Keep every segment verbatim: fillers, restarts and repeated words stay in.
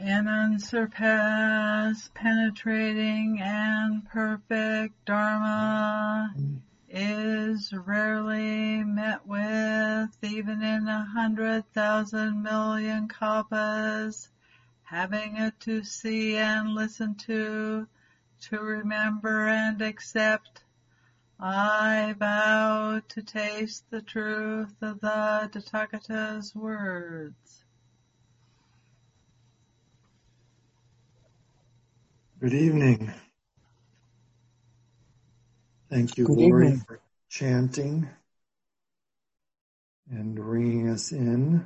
An unsurpassed, penetrating, and perfect Dharma is rarely met with, even in a hundred thousand million kalpas. Having it to see and listen to, to remember and accept, I vow to taste the truth of the Tathagata's words. Good evening. Thank you, Good Lori, evening. for chanting and bringing us in.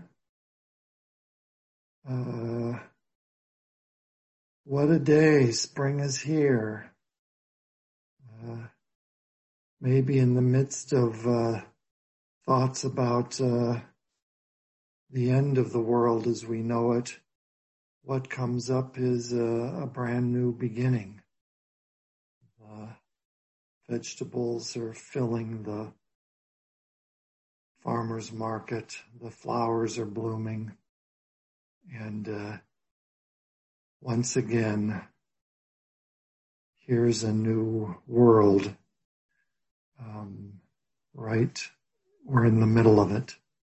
Uh, what a day. Spring is here. Uh, maybe in the midst of uh, thoughts about uh, the end of the world as we know it, what comes up is a, a brand new beginning. Uh, vegetables are filling the farmer's market. The flowers are blooming. And uh, once again, here's a new world. Um, right? We're in the middle of it.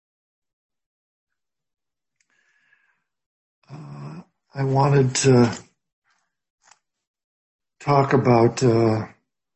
Uh, I wanted to talk about uh,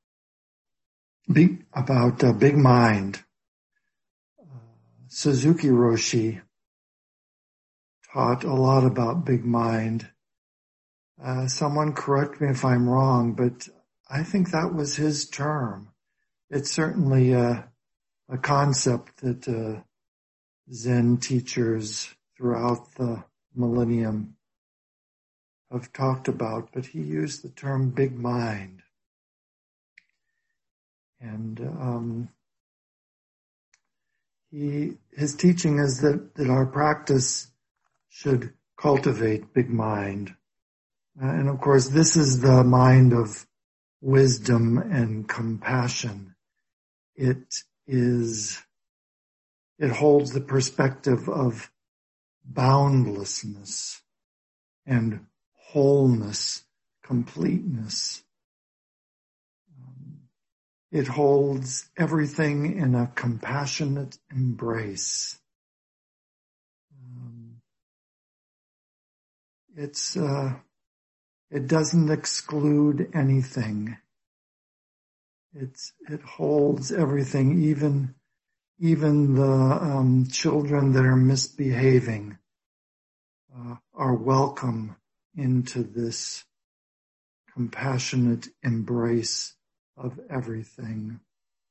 big, about uh, Big Mind. Uh, Suzuki Roshi taught a lot about Big Mind. Uh, someone correct me if I'm wrong, but I think that was his term. It's certainly a, a concept that uh, Zen teachers throughout the millennium have talked about, but he used the term Big Mind. And um, he his teaching is that, that our practice should cultivate Big Mind. Uh, and of course, this is the mind of wisdom and compassion. It is, it holds the perspective of boundlessness and wholeness, completeness. Um, it holds everything in a compassionate embrace. Um, it's, uh, It doesn't exclude anything. It's, it holds everything, even, even the um, children that are misbehaving uh, are welcome into this compassionate embrace of everything.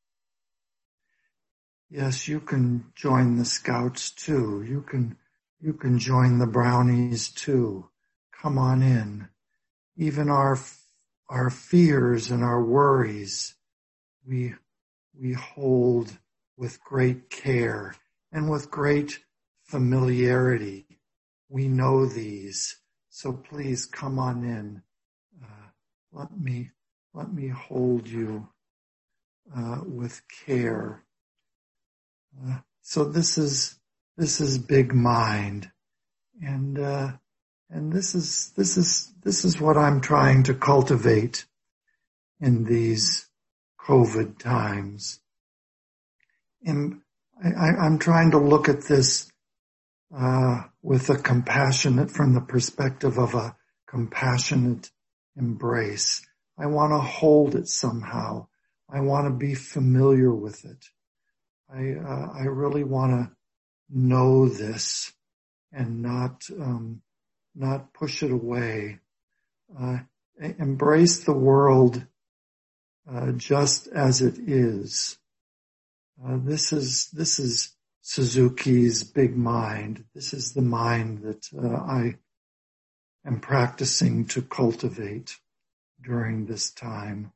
Yes, you can join the Scouts too. You can, you can join the Brownies too. Come on in. Even our, our fears and our worries, we, we hold with great care and with great familiarity. We know these, so please come on in. Uh, let me, let me hold you, uh, with care. Uh, so this is, this is Big Mind. And, uh, And this is, this is, this is what I'm trying to cultivate in these COVID times. And I, I'm trying to look at this, uh, with a compassionate, from the perspective of a compassionate embrace. I want to hold it somehow. I want to be familiar with it. I, uh, I really want to know this and not, um, not push it away. Uh, embrace the world uh, just as it is. Uh, this is this is Suzuki's Big Mind. This is the mind that uh, I am practicing to cultivate during this time.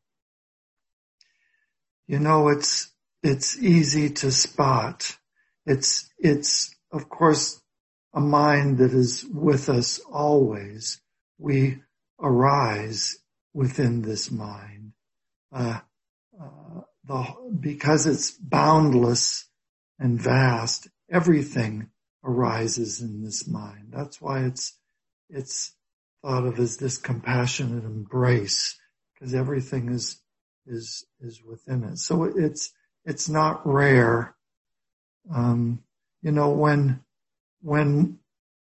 You know, it's it's easy to spot. It's it's of course a mind that is with us always. We arise within this mind. Uh, uh, the, because it's boundless and vast, everything arises in this mind. That's why it's, it's thought of as this compassionate embrace, because everything is, is, is within it. So it's, it's not rare. Um, you know, when, when,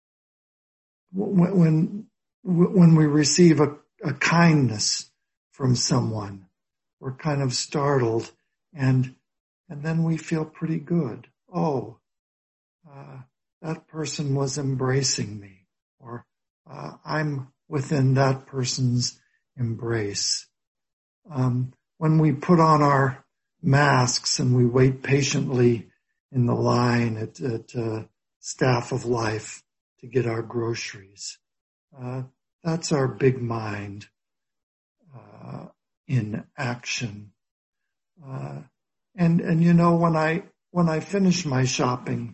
when, when we receive a, a kindness from someone, we're kind of startled, and, and then we feel pretty good. Oh, uh, that person was embracing me, or uh, I'm within that person's embrace. Um, when we put on our masks and we wait patiently in the line at, at uh, Staff of Life to get our groceries, uh, that's our big mind uh, in action. Uh, and and you know, when I when I finish my shopping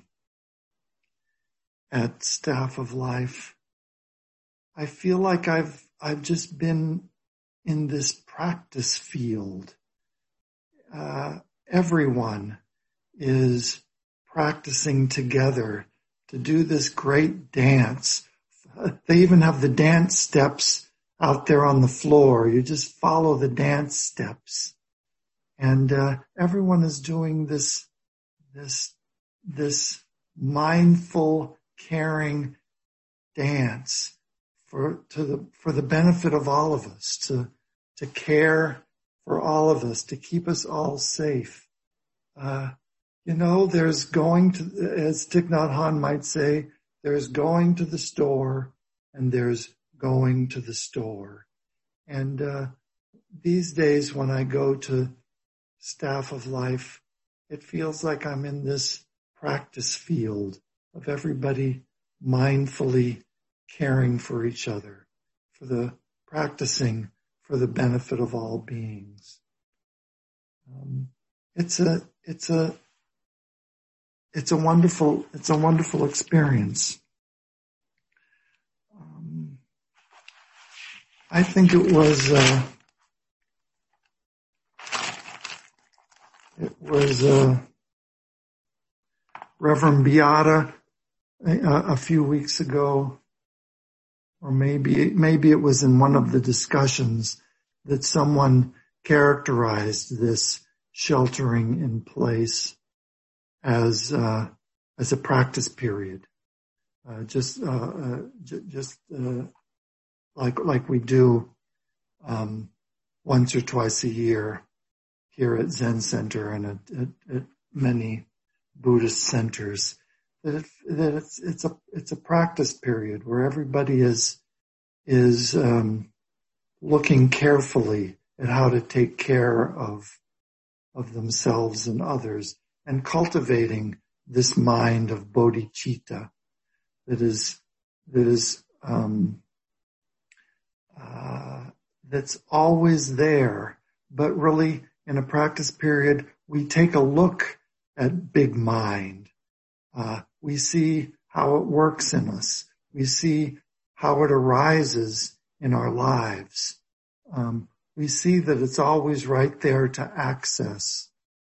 at Staff of Life, I feel like I've I've just been in this practice field. Uh, everyone is practicing together to do this great dance. They even have the dance steps out there on the floor. You just follow the dance steps. And uh, everyone is doing this, this, this mindful, caring dance for to the for the benefit of all of us, to to care for all of us, to keep us all safe. Uh, you know, there's going to, as Thich Nhat Hanh might say, there's going to the store and there's going to the store. And uh, these days when I go to Staff of Life, it feels like I'm in this practice field of everybody mindfully caring for each other, for the practicing for the benefit of all beings. Um, it's a, it's a, it's a wonderful, it's a wonderful experience. Um, I think it was, uh, it was, uh, Reverend Beata a, a few weeks ago, or maybe, maybe it was in one of the discussions that someone characterized this sheltering in place as, uh, as a practice period. Uh, just, uh, uh j- just, uh, like, like we do, um, once or twice a year here at Zen Center and at, at, at many Buddhist centers. That, it, that it's, it's a, it's a practice period where everybody is, is, um, looking carefully at how to take care of, of themselves and others, and cultivating this mind of bodhicitta that is, that is, um, uh, that's always there, but really in a practice period, we take a look at big mind. Uh, we see how it works in us. We see how it arises in our lives. Um, we see that it's always right there to access.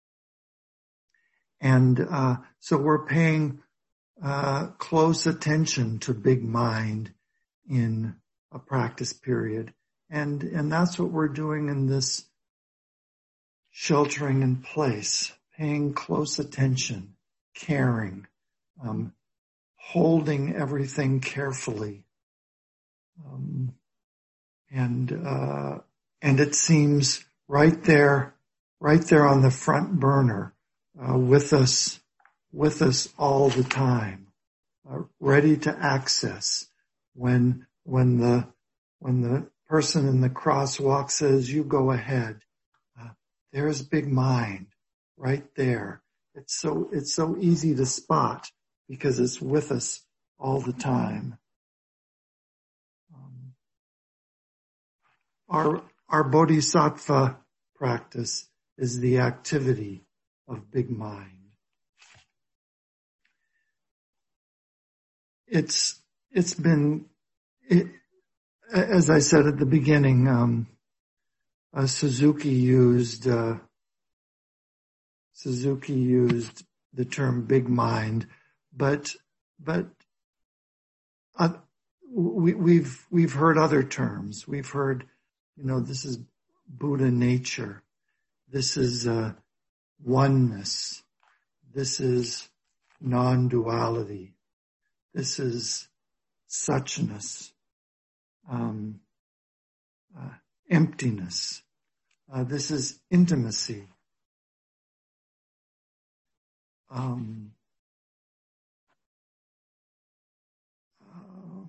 And uh, so we're paying uh, close attention to big mind in a practice period. And, and that's what we're doing in this sheltering in place, paying close attention, caring, um, holding everything carefully. Um, and, uh, and it seems right there, right there on the front burner, uh, with us, with us all the time, uh, ready to access when, when the, when the person in the crosswalk says, you go ahead. Uh, there's big mind right there. It's so, it's so easy to spot because it's with us all the time. Um, our, our bodhisattva practice is the activity of big mind. It's, it's been, it, as I said at the beginning, um, uh, Suzuki used, uh, Suzuki used the term big mind, but, but, uh, we, we've, we've heard other terms. We've heard, you know, this is Buddha nature. This is, uh, oneness. This is non-duality. This is suchness, um, uh, emptiness. Uh, this is intimacy. Um, uh,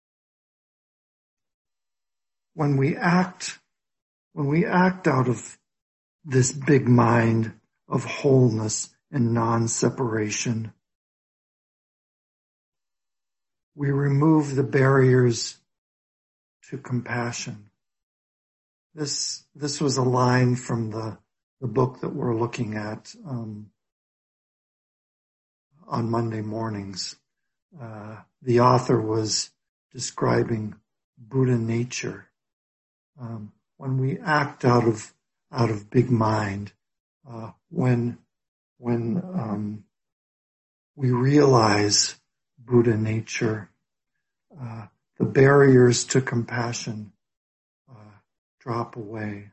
when we act, when we act out of this big mind of wholeness and non-separation, we remove the barriers to compassion. This, this was a line from the, the book that we're looking at, um, on Monday mornings. Uh, the author was describing Buddha nature. Um, when we act out of, out of big mind, uh, when, when, um, we realize Buddha nature, uh, the barriers to compassion, uh, drop away.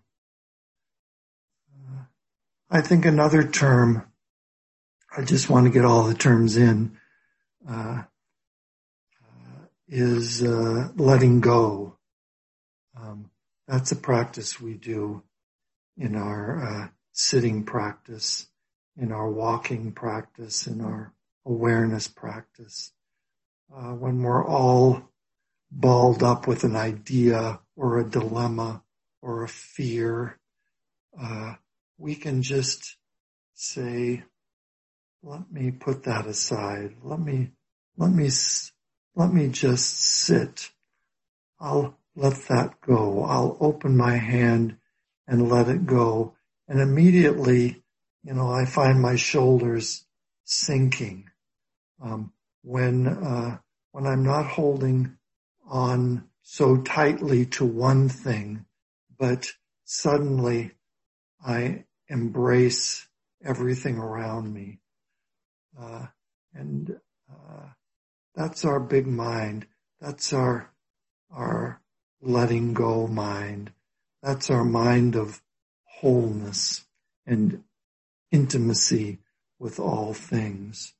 Uh, I think another term, I just want to get all the terms in, uh, uh is, uh, letting go. Um, that's a practice we do in our, uh, sitting practice, in our walking practice, in our awareness practice. Uh, when we're all balled up with an idea or a dilemma or a fear, uh, we can just say, let me put that aside. Let me, let me, let me just sit. I'll let that go. I'll open my hand and let it go. And immediately, you know, I find my shoulders sinking. Um, when, uh, when I'm not holding on so tightly to one thing, but suddenly I embrace everything around me. Uh, and, uh, that's our big mind. That's our, our letting go mind. That's our mind of wholeness and intimacy with all things.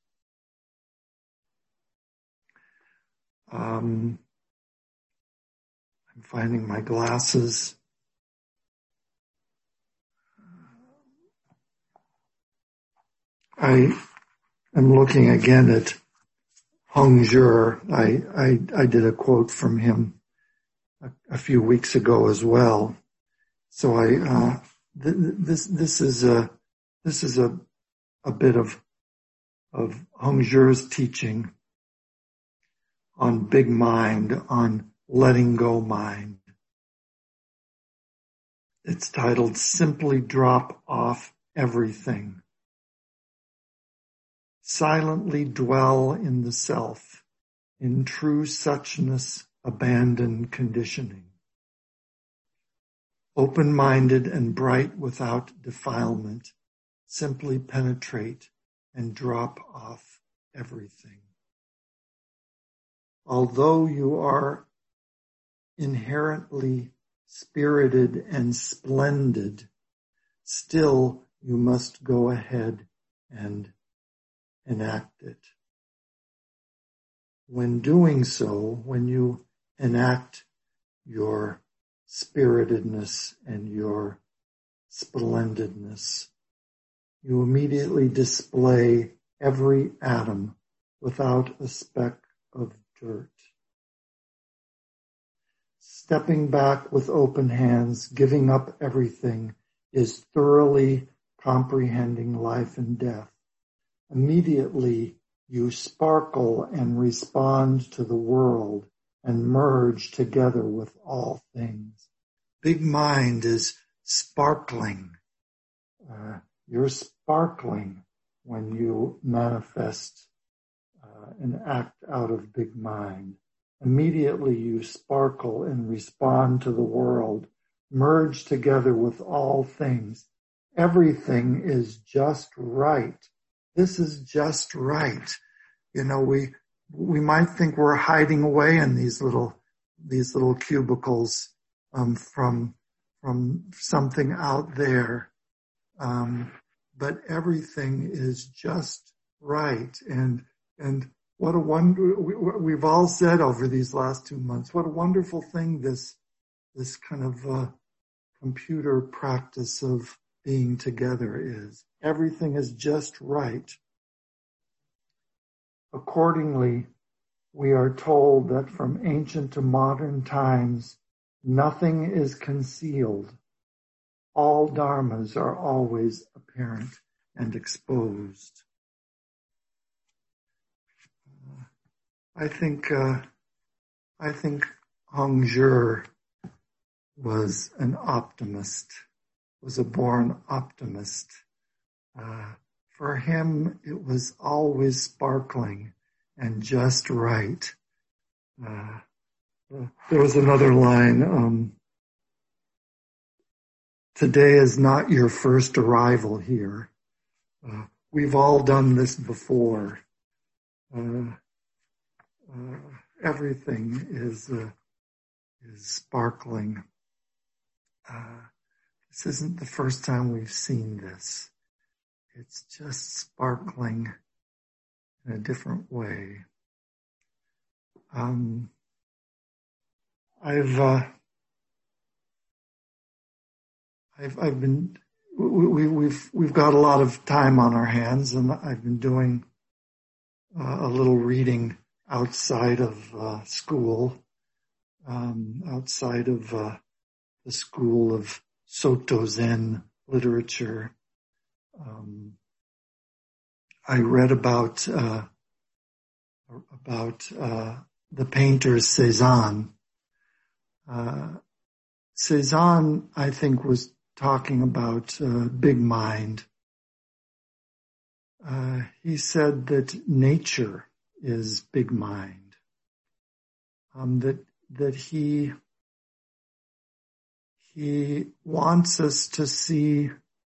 Um, I'm finding my glasses. I am looking again at Heng Jur. I, I, I did a quote from him a, a few weeks ago as well. So I, uh, th- this, this is a, this is a, a bit of, of Heng Jur's teaching on big mind, on letting go mind. It's titled Simply Drop Off Everything. Silently dwell in the self, in true suchness, abandon conditioning. Open-minded and bright without defilement, simply penetrate and drop off everything. Although you are inherently spirited and splendid, still you must go ahead and enact it. When doing so, when you enact your spiritedness and your splendidness, you immediately display every atom without a speck of dirt. Stepping back with open hands, giving up everything, is thoroughly comprehending life and death. Immediately you sparkle and respond to the world and merge together with all things. Big mind is sparkling. Uh, you're sparkling when you manifest uh, and act out of big mind. Immediately you sparkle and respond to the world, merge together with all things. Everything is just right. This is just right. You know, we, we might think we're hiding away in these little, these little cubicles, um, from, from something out there. Um, but everything is just right. And, and what a wonder, we, we've all said over these last two months, what a wonderful thing this, this kind of, uh, computer practice of being together is. Everything is just right. Accordingly, we are told that from ancient to modern times, nothing is concealed. All dharmas are always apparent and exposed. Uh, I think, uh, I think Hong Zhi was an optimist, was a born optimist. Uh, for him, it was always sparkling and just right. Uh, uh, there was another line, um, today is not your first arrival here. Uh, we've all done this before. Uh, uh, everything is, uh, is sparkling. Uh, this isn't the first time we've seen this. It's just sparkling in a different way. Um, I've, uh, I've, I've been, we, we've, we've got a lot of time on our hands, and I've been doing uh, a little reading outside of uh, school, um, outside of uh, the school of Soto Zen literature. Um, I read about uh, about uh, the painter Cézanne. Uh, Cézanne, I think, was talking about uh, big mind. Uh, he said that nature is big mind. Um, that that he he wants us to see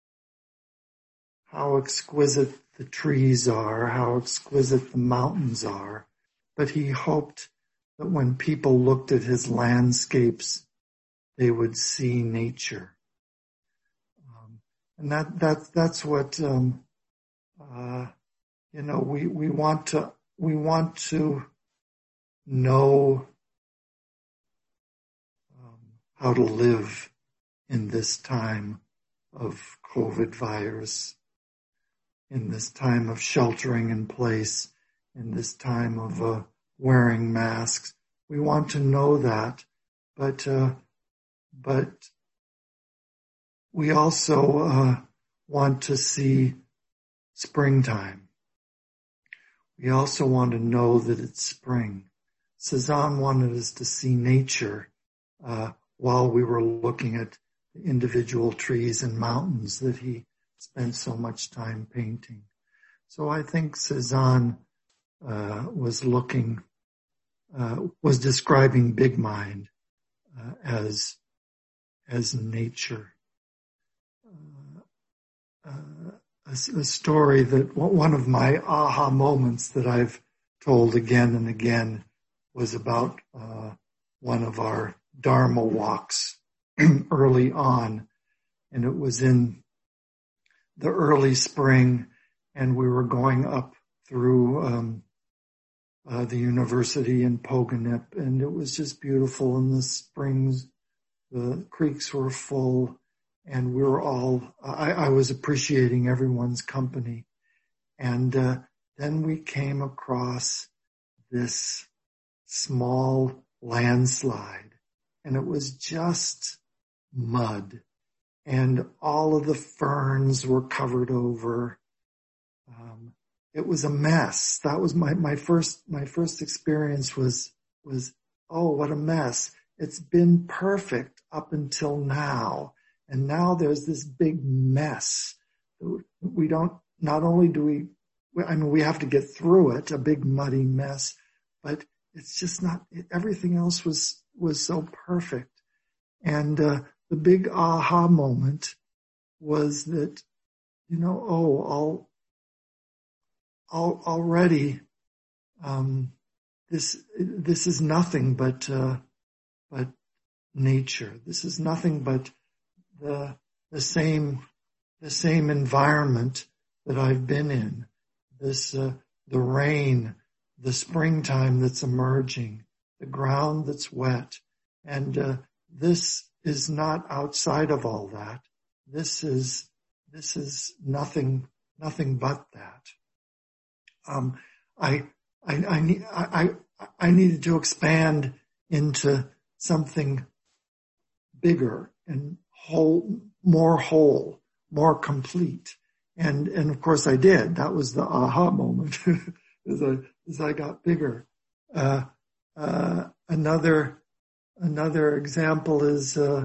how exquisite the trees are, how exquisite the mountains are, but he hoped that when people looked at his landscapes, they would see nature. Um, and that, that, that's what, um, uh, you know, we, we want to, we want to know, um, how to live in this time of COVID virus, in this time of sheltering in place, in this time of uh, wearing masks. We want to know that, but uh, but we also uh, want to see springtime. We also want to know that it's spring. Cézanne wanted us to see nature uh, while we were looking at the individual trees and mountains that he spent so much time painting. So I think Cézanne uh, was looking, uh, was describing big mind uh, as as nature. Uh, uh, a, a story that one of my aha moments that I've told again and again was about uh, one of our Dharma walks early on, and it was in the early spring, and we were going up through um, uh, the university in Pogonip, and it was just beautiful. In the springs, the creeks were full, and we were all, I, I was appreciating everyone's company. And uh, then we came across this small landslide, and it was just mud. And all of the ferns were covered over. Um, it was a mess. That was my, my first, my first experience was, was, oh, what a mess. It's been perfect up until now. And now there's this big mess. We don't, not only do we, I mean, we have to get through it, a big muddy mess, but it's just not, everything else was, was so perfect. And, uh, the big aha moment was that, you know, oh, all, all already, um, this, this is nothing but, uh, but nature. This is nothing but the, the same, the same environment that I've been in. This, uh, the rain, the springtime that's emerging, the ground that's wet. And, uh, this is not outside of all that. This is, this is nothing, nothing but that. Um, I, I, I need, I, I needed to expand into something bigger and whole, more whole, more complete. And, and of course I did. That was the aha moment as I, as I got bigger. Uh, uh, another, another example is, uh,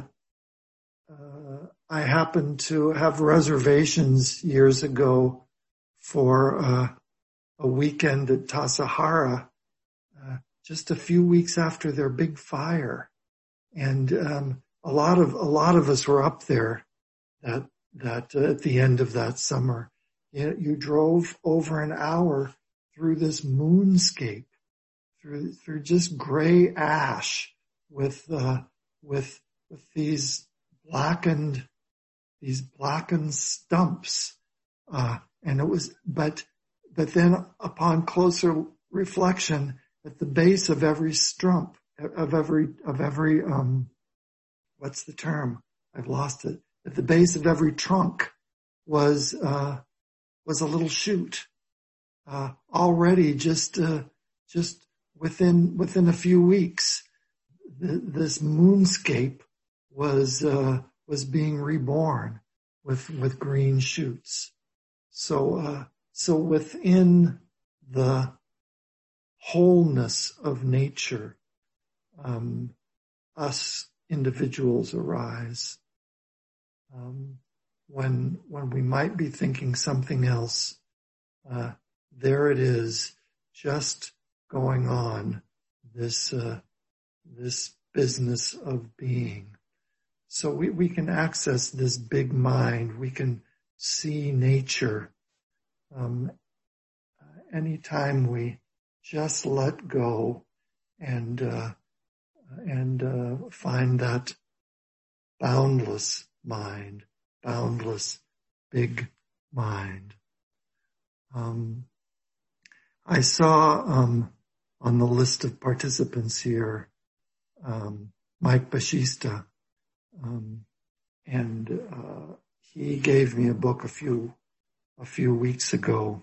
uh, I happened to have reservations years ago for, uh, a weekend at Tassajara, uh, just a few weeks after their big fire. And, um, a lot of, a lot of us were up there that, that uh, at the end of that summer. You, you drove over an hour through this moonscape, through, through just gray ash with, uh, with, with these blackened, these blackened stumps. Uh, and it was, but, but then upon closer reflection, at the base of every stump, of every, of every, um, what's the term? I've lost it. At the base of every trunk was, uh, was a little shoot. Uh, already just, uh, just within, within a few weeks, th- this moonscape was, uh, was being reborn with, with green shoots. So, uh, so within the wholeness of nature, um, us individuals arise. Um, when, when we might be thinking something else, uh, there it is, just going on this, uh, this business of being. So we, we can access this big mind. We can see nature, um, anytime we just let go and, uh, and, uh, find that boundless mind, boundless big mind. Um, I saw, um, on the list of participants here, um, Mike Bashista, um, and, uh, he gave me a book a few, a few weeks ago,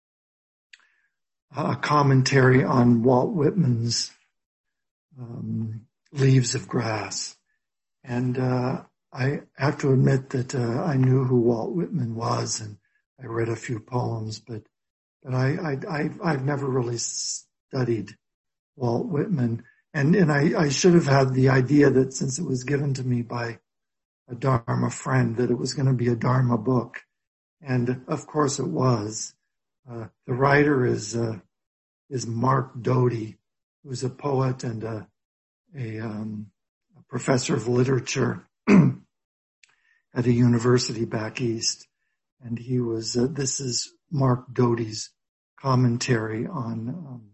a commentary on Walt Whitman's, um, Leaves of Grass. And, uh, I have to admit that, uh, I knew who Walt Whitman was, and I read a few poems, but, but I, I, I I've never really studied Walt Whitman. And, and I, I should have had the idea that since it was given to me by a Dharma friend, that it was going to be a Dharma book. And of course it was. Uh, the writer is, uh, is Mark Doty, who's a poet and a, a, um, a professor of literature at a university back east. And he was, uh, this is Mark Doty's commentary on, um,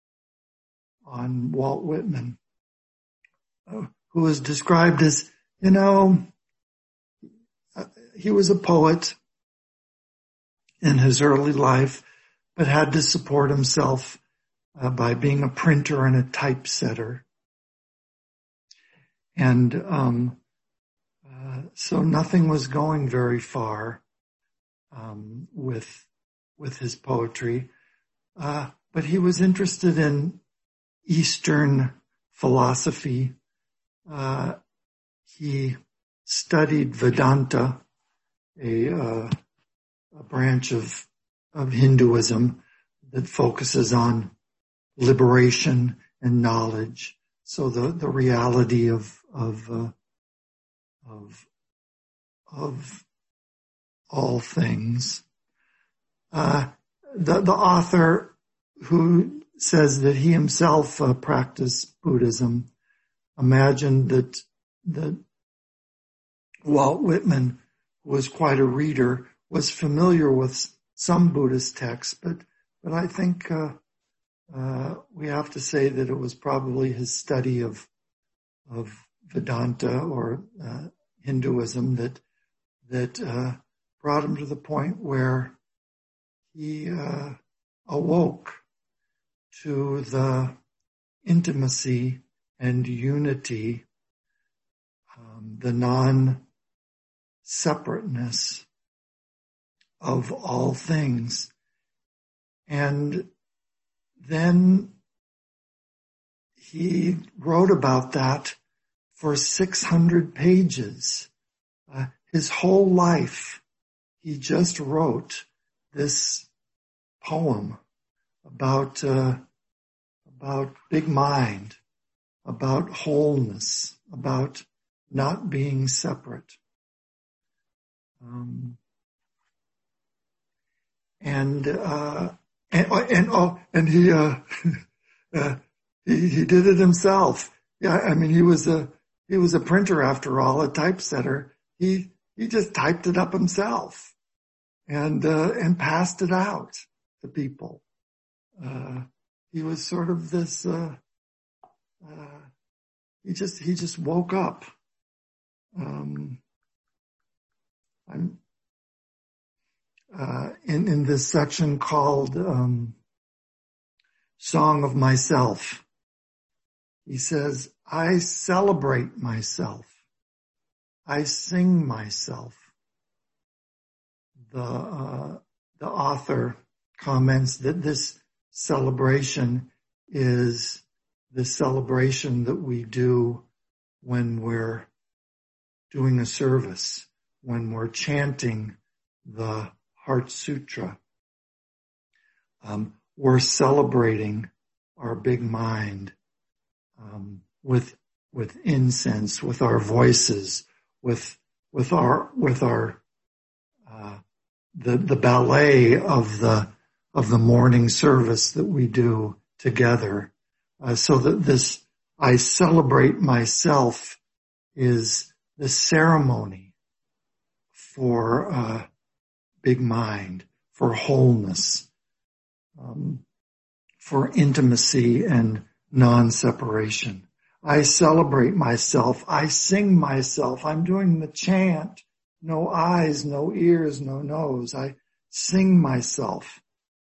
on Walt Whitman, uh, who is described as, you know, uh, he was a poet in his early life, but had to support himself uh, by being a printer and a typesetter. And um, uh, so nothing was going very far um, with with his poetry, uh, but he was interested in Eastern philosophy. Uh, he studied Vedanta, a, uh, a branch of of Hinduism that focuses on liberation and knowledge. So the, the reality of, of, uh, of, of all things. Uh, the, the author who says that he himself uh, practiced Buddhism imagined that, that Walt Whitman, who was quite a reader, was familiar with some Buddhist texts, but, but I think, uh, uh, we have to say that it was probably his study of of Vedanta or uh, Hinduism that that uh, brought him to the point where he uh, awoke to the intimacy and unity, um, the non-separateness of all things. And then he wrote about that for six hundred pages. Uh, his whole life, he just wrote this poem about uh, about big mind, about wholeness, about not being separate. Um, and, uh, and, and, oh, and he, uh, uh, he, he did it himself. Yeah. I mean, he was a, he was a printer after all, a typesetter. He, he just typed it up himself and, uh, and passed it out to people. Uh, he was sort of this, uh, uh, he just, he just woke up. Um, I'm, uh, in, in this section called, um, Song of Myself. He says, I celebrate myself. I sing myself. The, uh, the author comments that this celebration is the celebration that we do when we're doing a service, when we're chanting the Heart Sutra. Um, we're celebrating our big mind um, with with incense, with our voices, with with our with our uh, the the ballet of the of the morning service that we do together, uh, so that this I celebrate myself is the ceremony for uh, big mind, for wholeness, um, for intimacy and non-separation. I celebrate myself. I sing myself. I'm doing the chant. No eyes, no ears, no nose. I sing myself.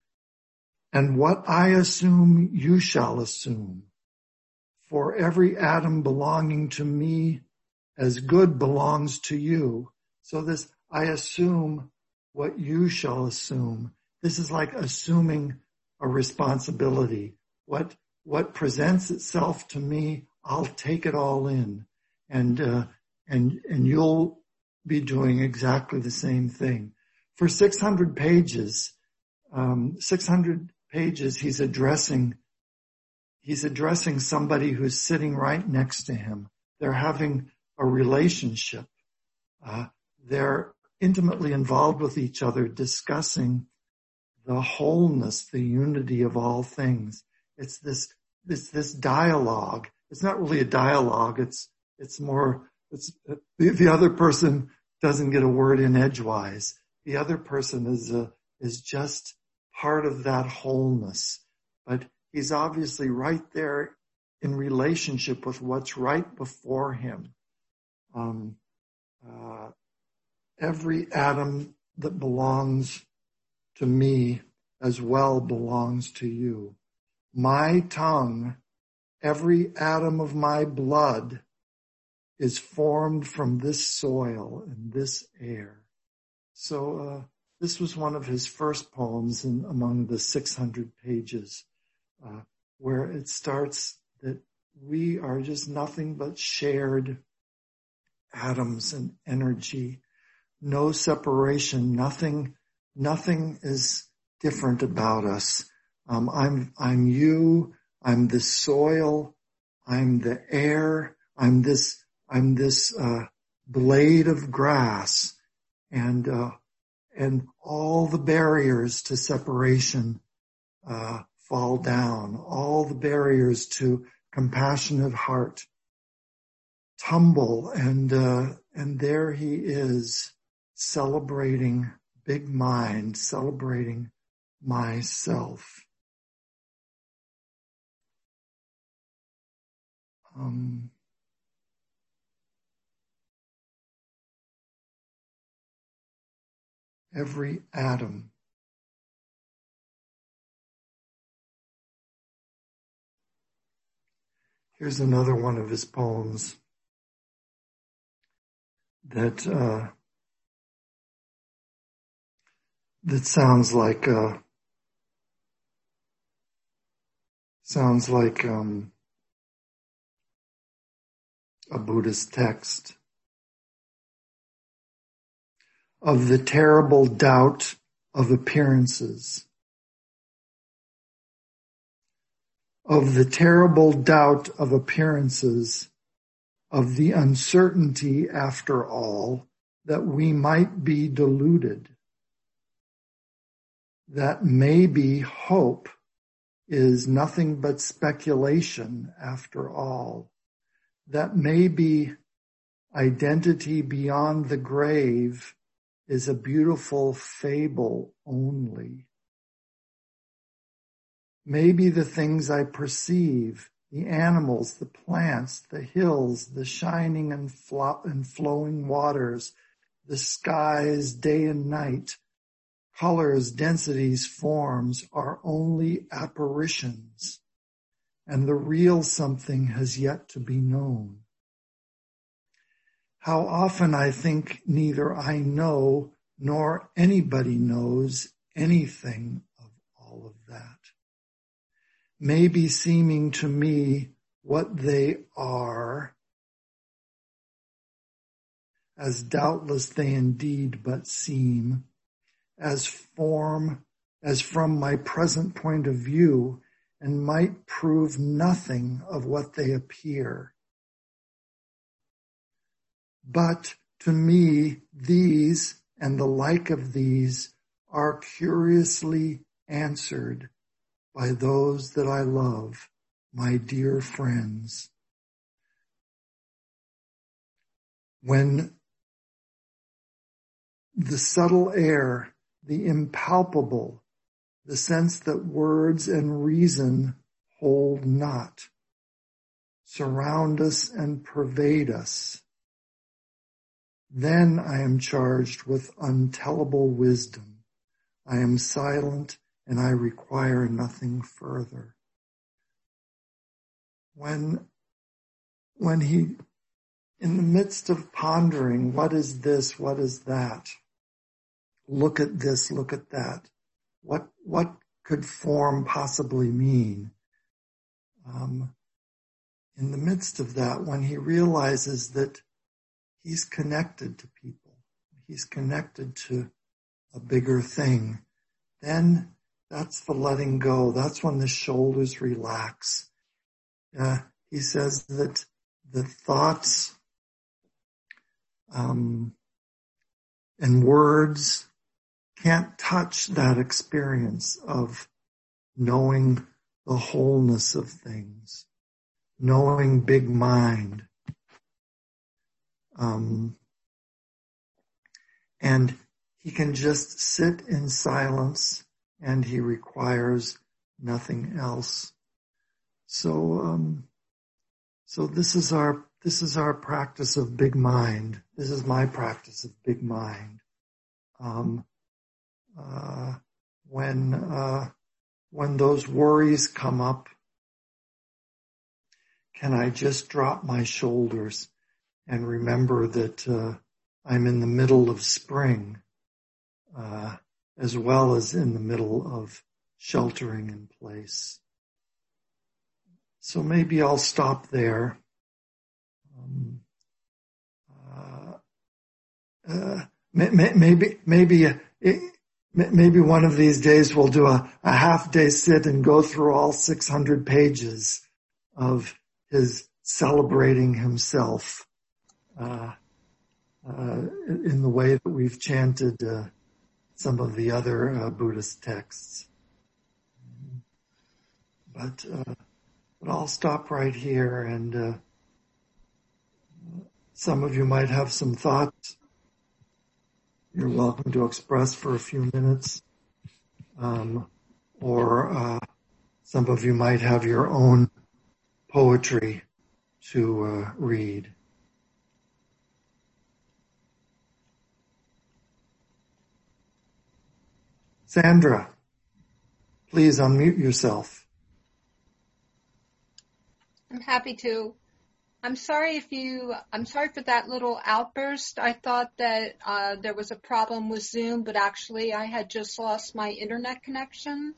And what I assume, you shall assume. For every atom belonging to me as good belongs to you. So this, I assume what you shall assume. This is like assuming a responsibility. What, what presents itself to me, I'll take it all in. And, uh, and, and you'll be doing exactly the same thing. For six hundred pages, um, six hundred pages, he's addressing, he's addressing somebody who's sitting right next to him. They're having a relationship. Uh, they're intimately involved with each other, discussing the wholeness, the unity of all things. It's this, this, this dialogue. It's not really a dialogue. It's, it's more, it's, the, the other person doesn't get a word in edgewise. The other person is a, is just part of that wholeness. But he's obviously right there in relationship with what's right before him. Um, uh, every atom that belongs to me as well belongs to you. My tongue, every atom of my blood is formed from this soil and this air. So, uh, this was one of his first poems in among the six hundred pages, uh, where it starts that we are just nothing but shared atoms and energy. No separation, nothing, nothing is different about us. Um, I'm, I'm you, I'm the soil, I'm the air, I'm this, I'm this, uh, blade of grass, and, uh, and all the barriers to separation, uh, fall down. All the barriers to compassionate heart tumble, and, uh, and there he is, celebrating big mind, celebrating myself. Um, every atom. Here's another one of his poems that uh, that sounds like uh, sounds like um, a Buddhist text. Of the terrible doubt of appearances. Of the terrible doubt of appearances, of the uncertainty after all, that we might be deluded. That maybe hope is nothing but speculation after all. That maybe identity beyond the grave is a beautiful fable only. Maybe the things I perceive, the animals, the plants, the hills, the shining and, flo- and flowing waters, the skies, day and night, colors, densities, forms, are only apparitions, and the real something has yet to be known. How often I think neither I know nor anybody knows anything of all of that. Maybe seeming to me what they are, as doubtless they indeed but seem, as form, as from my present point of view, and might prove nothing of what they appear. But to me, these and the like of these are curiously answered by those that I love, my dear friends. When the subtle air, the impalpable, the sense that words and reason hold not, surround us and pervade us, then I am charged with untellable wisdom. I am silent and I require nothing further. When, when he, in the midst of pondering, what is this, what is that? Look at this, look at that. What, what could form possibly mean? Um, in the midst of that, when he realizes that he's connected to people, he's connected to a bigger thing, then that's the letting go. That's when the shoulders relax. Uh, he says that the thoughts um, and words can't touch that experience of knowing the wholeness of things, knowing big mind. Um, and he can just sit in silence, and he requires nothing else. So, um, so this is our, this is our practice of big mind. This is my practice of big mind. Um, uh, when, uh, when those worries come up, can I just drop my shoulders and remember that, uh, I'm in the middle of spring, uh, as well as in the middle of sheltering in place. So maybe I'll stop there. Um, uh, uh, maybe, maybe, uh, maybe one of these days we'll do a, a half day sit and go through all six hundred pages of his celebrating himself, uh, uh, in the way that we've chanted, uh, some of the other uh, Buddhist texts. But, uh, but I'll stop right here, and uh, some of you might have some thoughts. You're welcome to express for a few minutes. Um, or uh, some of you might have your own poetry to uh, read. Sandra, please unmute yourself. I'm happy to. I'm sorry if you, I'm sorry for that little outburst. I thought that uh, there was a problem with Zoom, but actually I had just lost my internet connection.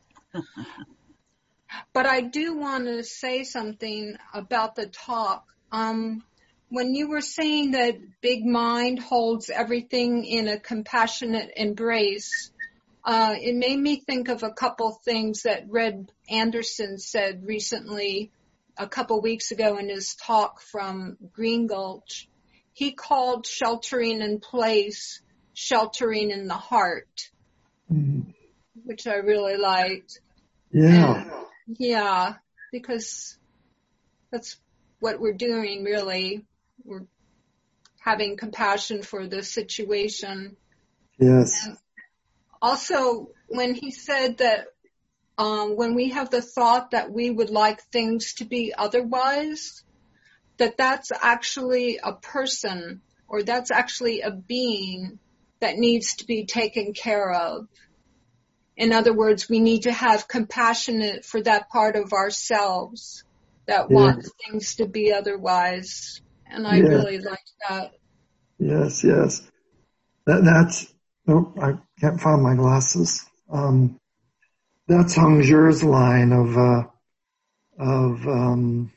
But I do want to say something about the talk. Um, when you were saying that Big Mind holds everything in a compassionate embrace, uh, it made me think of a couple things that Red Anderson said recently, a couple weeks ago in his talk from Green Gulch. He called sheltering in place sheltering in the heart, mm-hmm. which I really liked. Yeah. And, yeah, because that's what we're doing, really. We're having compassion for the situation. Yes. And also, when he said that um, when we have the thought that we would like things to be otherwise, that that's actually a person, or that's actually a being that needs to be taken care of. In other words, we need to have compassion for that part of ourselves that yeah. wants things to be otherwise. And I yeah. really like that. Yes, yes. That, that's, oh, I can't find my glasses. Um, that's Hung Jure's line of, uh, of, um,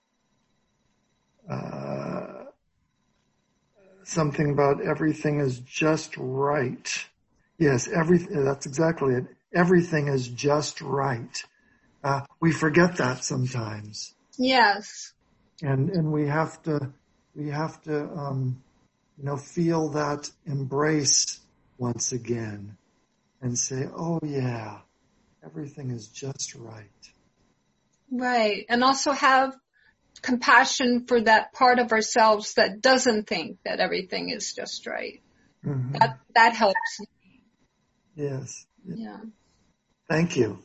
uh, something about everything is just right. Yes, everything, that's exactly it. Everything is just right. Uh, we forget that sometimes. Yes. And, and we have to, we have to, um, you know, feel that embrace once again and say, oh yeah, everything is just right. Right. And also have compassion for that part of ourselves that doesn't think that everything is just right. Mm-hmm. That, that helps. Yes. Yeah. Thank you.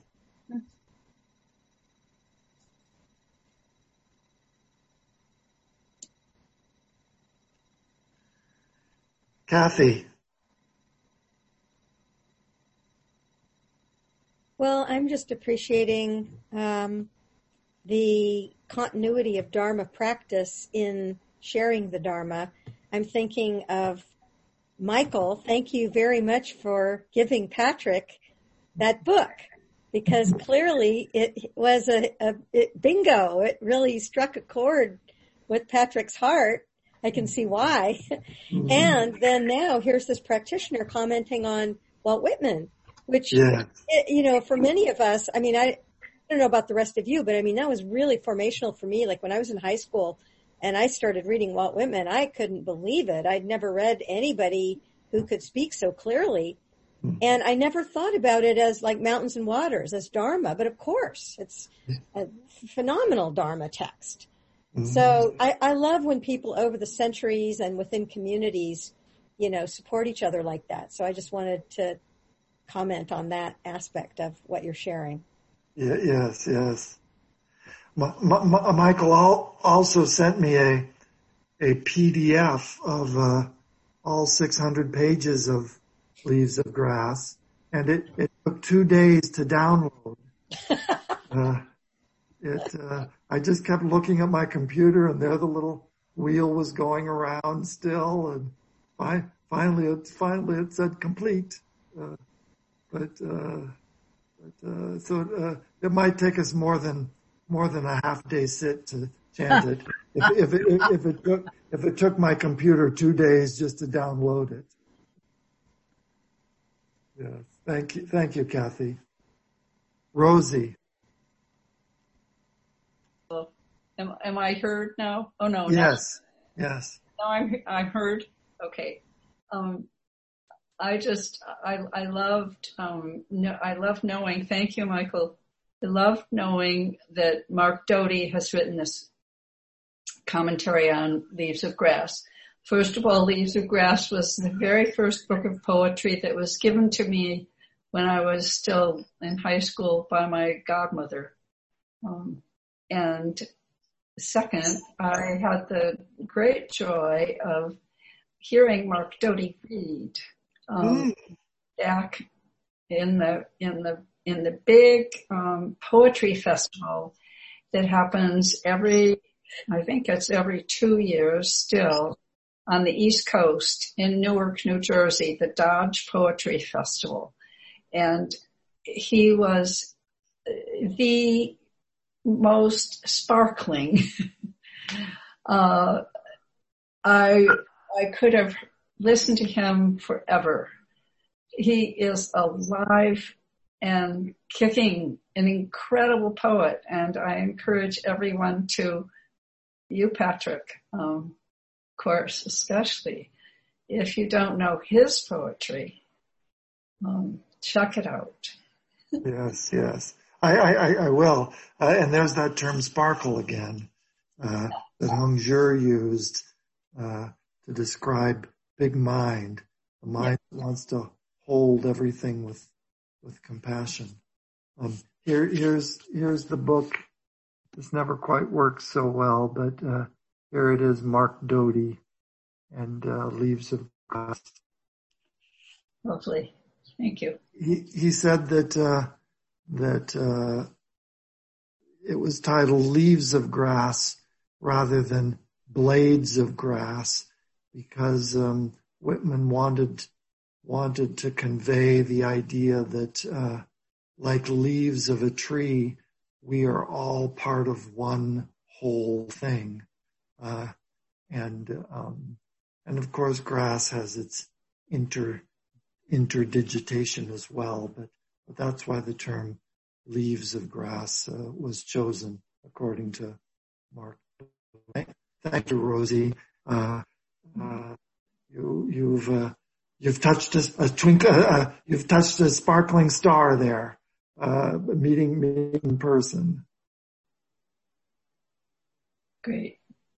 Kathy. Well, I'm just appreciating um, the continuity of Dharma practice in sharing the Dharma. I'm thinking of Michael. Thank you very much for giving Patrick that book, because clearly it was a, a it, bingo. It really struck a chord with Patrick's heart. I can see why. Mm-hmm. And then now here's this practitioner commenting on Walt Whitman, which, yeah. it, you know, for many of us, I mean, I, I don't know about the rest of you, but I mean, that was really formational for me. Like when I was in high school and I started reading Walt Whitman, I couldn't believe it. I'd never read anybody who could speak so clearly. And I never thought about it as like Mountains and Waters, as Dharma, but of course it's a phenomenal Dharma text. Mm-hmm. So I, I love when people over the centuries and within communities, you know, support each other like that. So I just wanted to comment on that aspect of what you're sharing. Yeah, yes, yes. My, my, Michael also sent me a a P D F of uh, all six hundred pages of Leaves of Grass, and it, it took two days to download. uh, it, uh, I just kept looking at my computer, and there the little wheel was going around still, and fi- finally, it finally it said complete. Uh, but, uh, but uh, so uh, it might take us more than more than a half day sit to chant it. if, if it if, if it took if it took my computer two days just to download it. Yeah, thank you, thank you, Kathy. Rosie. Am, am I heard now? Oh no. Yes. No. Yes. No, I'm I'm heard. Okay. Um, I just I I loved um no, I love knowing. Thank you, Michael. I love knowing that Mark Doty has written this commentary on Leaves of Grass. First of all, Leaves of Grass was the very first book of poetry that was given to me when I was still in high school by my godmother. Um, and second, I had the great joy of hearing Mark Doty read um, mm. back in the in the in the big um, poetry festival that happens every, I think it's every two years still, on the East Coast in Newark, New Jersey, the Dodge Poetry Festival. And he was the most sparkling. uh, I, I could have listened to him forever. He is alive and kicking, an incredible poet. And I encourage everyone to, you, Patrick, um, of course, especially if you don't know his poetry, um, check it out. Yes, yes. I, I, I will. Uh, and there's that term sparkle again, uh, that Hung Jur used, uh, to describe big mind. The mind yeah. wants to hold everything with, with compassion. Um, here, here's, here's the book. This never quite works so well, but, uh, here it is, Mark Doty and, uh, Leaves of Grass. Lovely. Thank you. He, he said that, uh, that, uh, it was titled Leaves of Grass rather than Blades of Grass because, um, Whitman wanted, wanted to convey the idea that, uh, like leaves of a tree, we are all part of one whole thing. Uh, and, um, and of course grass has its inter, interdigitation as well, but, but that's why the term leaves of grass, uh, was chosen according to Mark. Thank you, Rosie. Uh, uh, you, you've, uh, you've touched a, a twinkle, uh, you've touched a sparkling star there. Uh, meeting me in person. Great.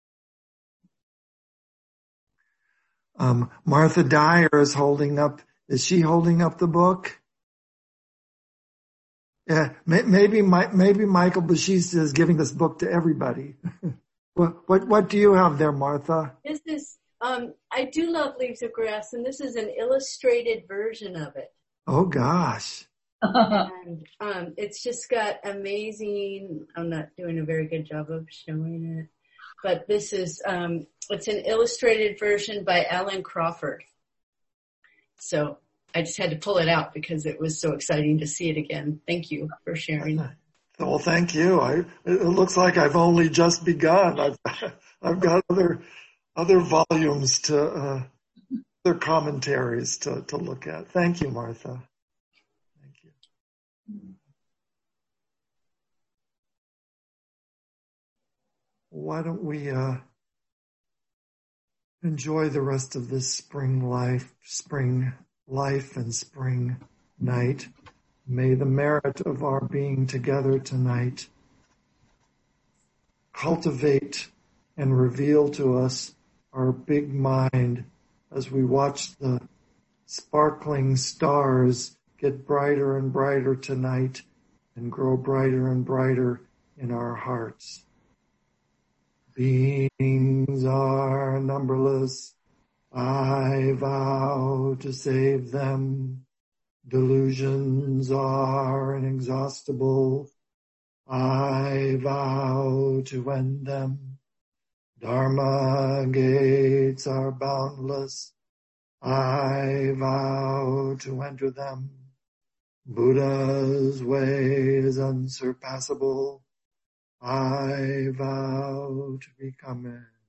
Um, Martha Dyer is holding up, is she holding up the book? Yeah, maybe, maybe Michael Bashista is giving this book to everybody. what, what, what do you have there, Martha? This is, um, I do love Leaves of Grass, and this is an illustrated version of it. Oh gosh. And um, it's just got amazing, I'm not doing a very good job of showing it, but this is, um, it's an illustrated version by Alan Crawford. So I just had to pull it out because it was so exciting to see it again. Thank you for sharing. Well, thank you. I, it looks like I've only just begun. I've, I've got other, other volumes to, uh, other commentaries to, to look at. Thank you, Martha. Why don't we uh, enjoy the rest of this spring life, spring life and spring night. May the merit of our being together tonight cultivate and reveal to us our big mind as we watch the sparkling stars get brighter and brighter tonight and grow brighter and brighter in our hearts. Beings are numberless, I vow to save them. Delusions are inexhaustible, I vow to end them. Dharma gates are boundless, I vow to enter them. Buddha's way is unsurpassable, I vow to become it.